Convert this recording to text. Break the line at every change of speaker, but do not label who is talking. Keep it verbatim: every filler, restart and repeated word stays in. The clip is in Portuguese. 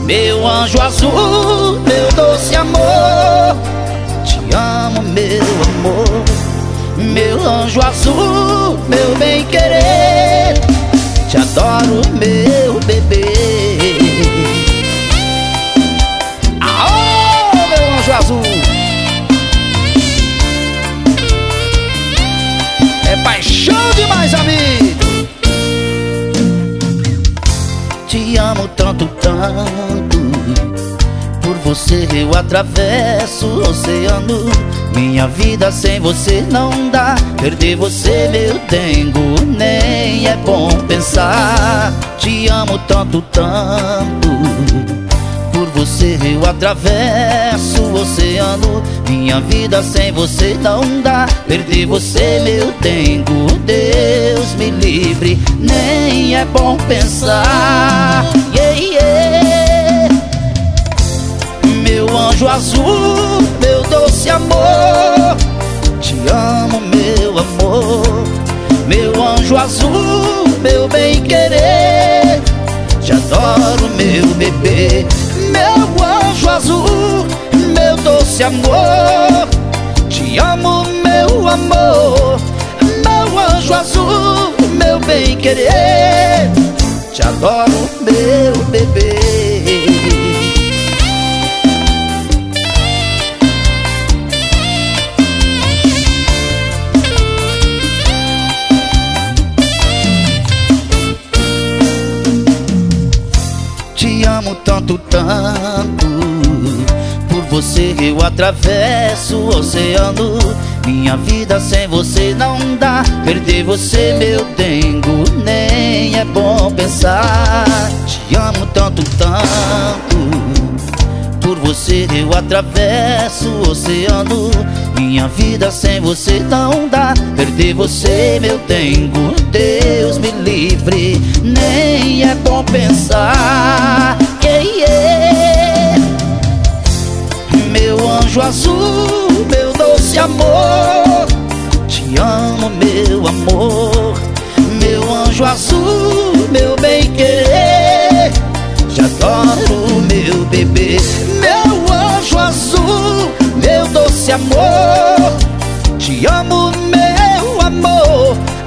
Meu anjo azul, meu doce amor, te amo, meu amor. Meu anjo azul, meu bem-querer, te adoro, meu bebê. Aô, meu anjo azul! É paixão demais, amigo! Te amo tanto, tanto. Por você eu atravesso o oceano. Minha vida sem você não dá. Perder você, meu dengo, nem é bom pensar. Te amo tanto, tanto. Por você eu atravesso o oceano. Minha vida sem você não dá. Perder você, meu dengo, Deus me livre, nem é bom pensar. Yeah, yeah. Meu anjo azul, meu doce amor, te amo, meu amor. Meu anjo azul, meu bem-querer, te adoro, meu bebê. Meu anjo azul, meu doce amor, te amo, meu amor. Meu anjo azul, meu bem-querer, te adoro, meu bebê. Te amo tanto, tanto. Por você eu atravesso o oceano. Minha vida sem você não dá. Perder você, meu dengo, nem é bom pensar. Te amo tanto, tanto. Por você eu atravesso o oceano. Minha vida sem você não dá. Perder você, meu dengo, Deus me livre, nem é bom pensar. Yeah, yeah. Meu anjo azul, meu doce amor, te amo, meu amor. Meu anjo azul, meu bem-querer, te adoro, meu bebê. Meu anjo azul, meu doce amor, te amo, meu amor.